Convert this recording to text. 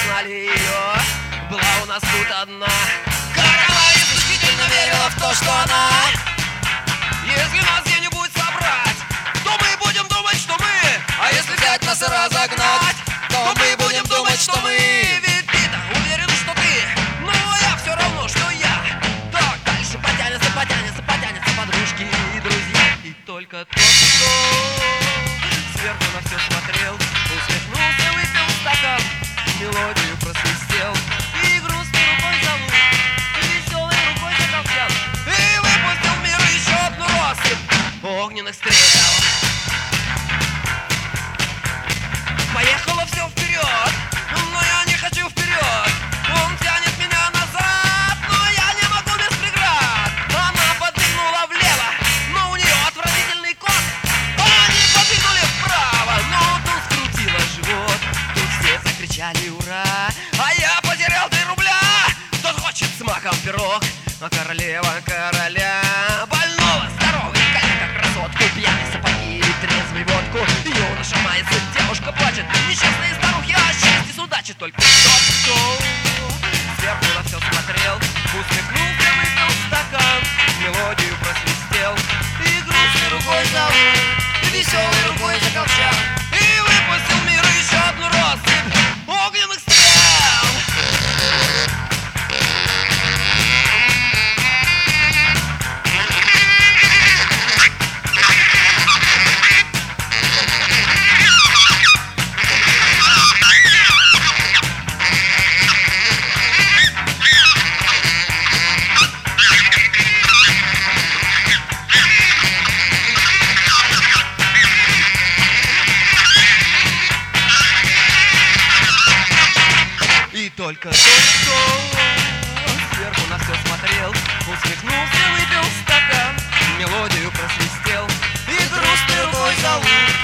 знали ее. Была у нас тут одна корова, и исключительно верила в то, что она, если нас где-нибудь собрать, то мы будем думать, что мы. А если взять нас и разогнать, то мы будем думать, что мы. Ведь ты-то уверен, что ты, но я все равно, что я. Так дальше потянется, потянется, потянется подружки и друзья. И только тот, кто сверху на все смотрел, усмехнулся, выпил стакан, мелодию просвистел и грустной рукой залу, веселой рукой заколчал и выпустил в мир еще одну россыпь огненных стрел. Поехало все вперед, но я не хочу вперед. Он тянет меня назад, но я не могу без преград. Она подвинула влево, но у нее отвратительный кот. Они подвинули вправо, но тут скрутила живот. Тут все закричали ура, а я потерял 3 рубля. Кто хочет с маком пирог, а королева короля больного, здоровый, коллега, красотку, пьяные сапоги или трезвый водку. Юноша мается, девушка плачет, несчастные старухи, а счастье судачит. Только тот, кто сверху на все смотрел, усмехнулся, выпил стакан, мелодию просвистел и грустной рукой залу, веселой рукой заколчал и выпустил в мир еще одну россыпь огненных стрел. И только тот, кто сверху на все смотрел, усмехнулся, выпил стакан, мелодию просвистел и грустной рукой залу